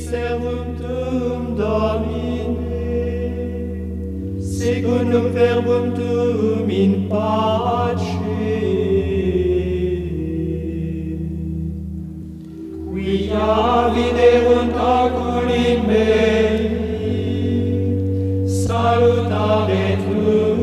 servum tuum, Domine, secundum verbum tuum in pace, quia viderunt oculi mei, salutare tuum.